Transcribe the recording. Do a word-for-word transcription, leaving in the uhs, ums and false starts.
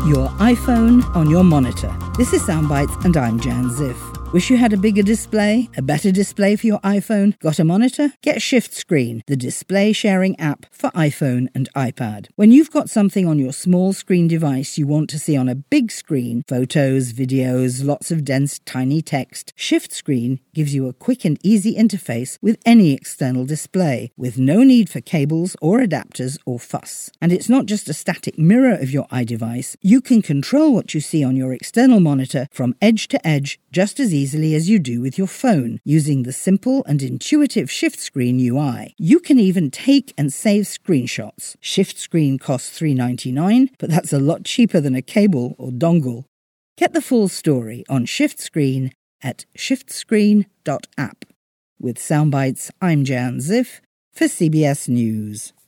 your iPhone on your monitor. This is Soundbites and I'm Jan Ziff. Wish you had a bigger display, a better display for your iPhone? Got a monitor? Get Shift Screen, the display sharing app for iPhone and iPad. When you've got something on your small screen device you want to see on a big screen, photos, videos, lots of dense, tiny text, Shift Screen gives you a quick and easy interface with any external display, with no need for cables or adapters or fuss. And it's not just a static mirror of your iDevice. You can control what you see on your external monitor from edge to edge just as easily as you do with your phone, using the simple and intuitive Shift Screen U I. You can even take and save screenshots. Shift Screen costs three dollars and ninety-nine cents, but that's a lot cheaper than a cable or dongle. Get the full story on Shift Screen at shift screen dot app. With Soundbites, I'm Jan Ziff for C B S News.